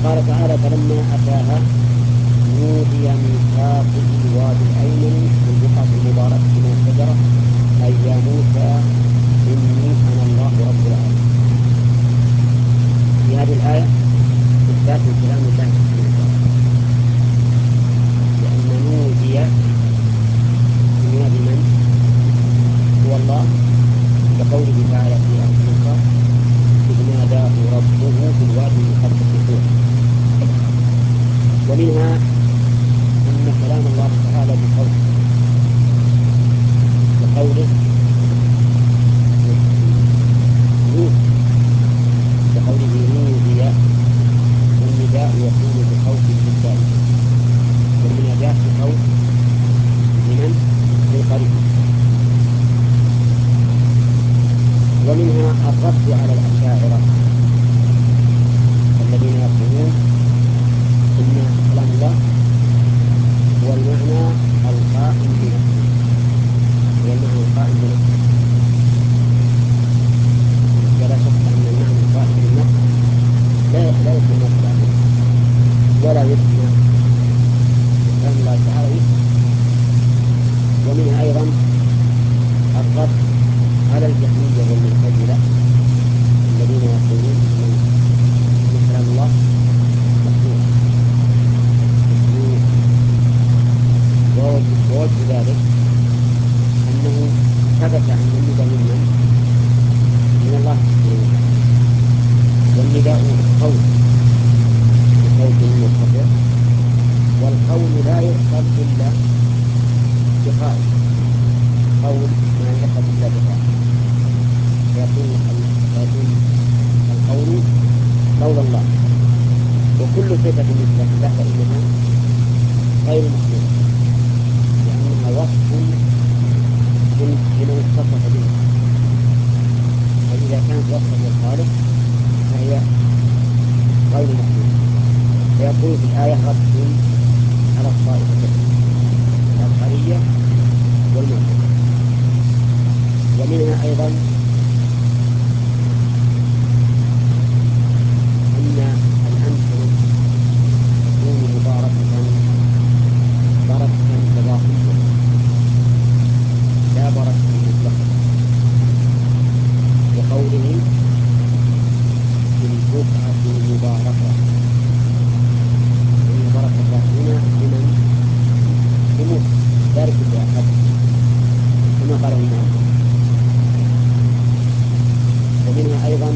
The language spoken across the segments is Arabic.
قال تعالى: فلما أتاها نودي من شاطئ الوادي الأيمن في البقعة المباركة من الشجرة أي يا موسى إني أنا الله رب العالمين. في هذه الآية إثبات كلام الله سبحانه وتعالى، لأن نودي ينادي من هو الله، كقوله تعالى في آية الإنصاف: إذ ناداه ربه بالوادي المقدس طوى. ومنها أن كلام الله تعالى بصوت، كقوله نودي، كقوله نودي، والنداء يكون بصوت للداعي، والمناداة بصوت لمن؟ للقريب. ومنها الرد على الأشاعرة الذين يقولون إن كلام الله هو المعنى القائم بنفسه، هو المعنى القائم بنفسه. ولا شك أن المعنى القائم بالنفس لا يسمى كلاما، ولا يسمى كلام الله تعالى يسمى. ومنها أيضا الرد على الجهمية والمعتزلة الذين يقولون إن كلام الله مخلوق. ووجه ذلك أنه ثبت أن النداء من الله سبحانه وتعالى، والنداء قول بصوت مرتفع، والقول لا يؤخذ إلا بقائل، قول ما يؤخذ إلا بقائل، فيكون القول قول الله. وكل صفة مثله له فإنها غير مخلوقة، لأنها وصف لمن اتصف به، فإذا كانت وصفا للخالق فهي غير مخلوقة. فيقول في الآية رد على الطائفتين الأشعرية والمعتزلة. ومنها أيضا أن الأمثلة تكون مباركة إضافية لا بركة مطلقة، وقوله في البقعة المباركة، وهي بركة هنا لمن؟ لموسى، ذلك لأحد كما قال المؤلف. ومنها أيضا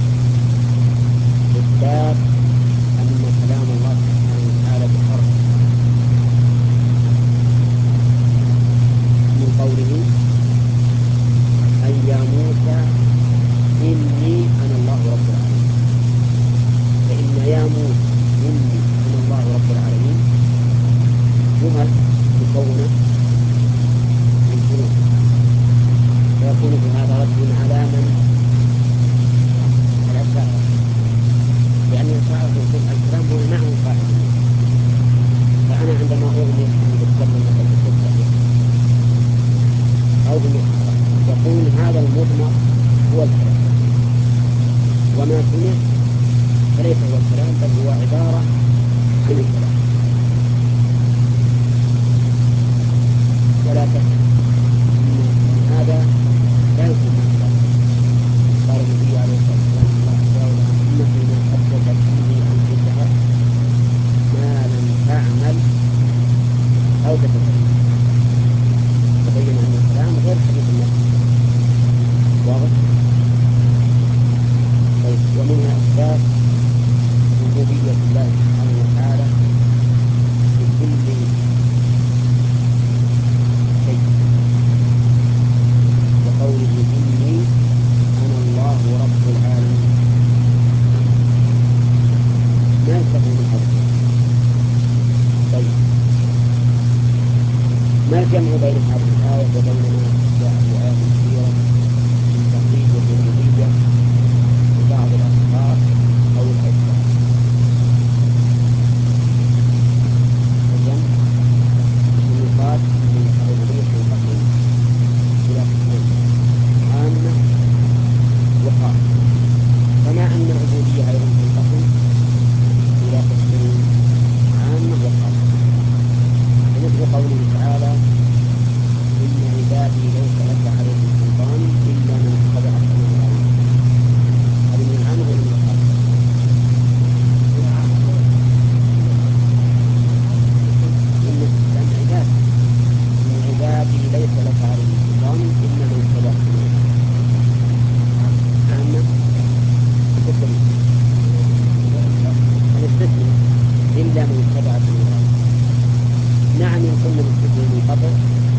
إثبات أن كلام الله سبحانه وتعالى بحرف من قوله أي يا موسى إني أنا الله رب العالمين. فإن يا موسى إني أنا الله رب العالمين جمل مكونة من شروط، فيكون بهذا رد على من؟ الأشاعرة، لأن الأشاعرة يقول الكلام هو المعنى القائم بالنفس. فأنا عندما أغني أن أتكلم مثلا بالتسبيح أو بالمسبح يقول هذا المضمر هو الكلام، وما سمع فليس هو الكلام بل هو عبارة عن الكلام. ولا شك أن هذا لا يسمى كلام. قال النبي عليه الصلاة والسلام الله لولا أنه ما حدثت به أنفسها ما لم تعمل أو تتكلم. تبين أن الكلام غير حديث النفس. واضح؟ طيب. ومنها إثبات ربوبية الله سبحانه وتعالى في كل شيء، وقوله إني أنا الله رب العالمين. ما يستفيد من هذا الشيء؟ طيب، ما الجمع بين هذه الآية وبين ما جاء في آيات كثيرة من تقليد الربوبية لبعض الأشخاص أو الأجسام؟ الجمع أن يقال أن الربوبية تنقسم إلى قسمين: عامة وخاصة. كما أن العبودية أيضا تنقسم إلى إلا من اتبع سبيل. نعم إن كنا مستقيم من قبل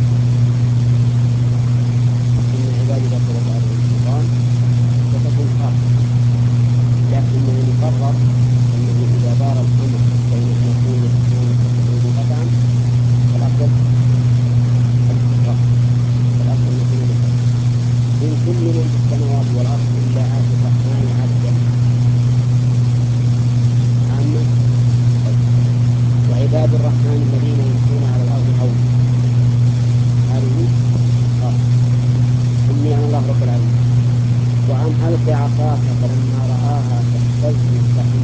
إن عبادي لا يضرهم الشيطان فتكون خاصة، لكنه مقرر أنه إذا دار الأمر بين أن يكون الاثنان متصلين قطعا فالأفضل الاستقرار، فالأفضل أن يكون الاستقرار. إن كل من في السماوات والأرض إلا آتي الرحمن عبدا عامة. وعباد الرحمن الذين يمشون على الأرض هونا، هذه خاصة إني أنا الله رب العالمين. وأن ألق عصاك فلما رآها تهتز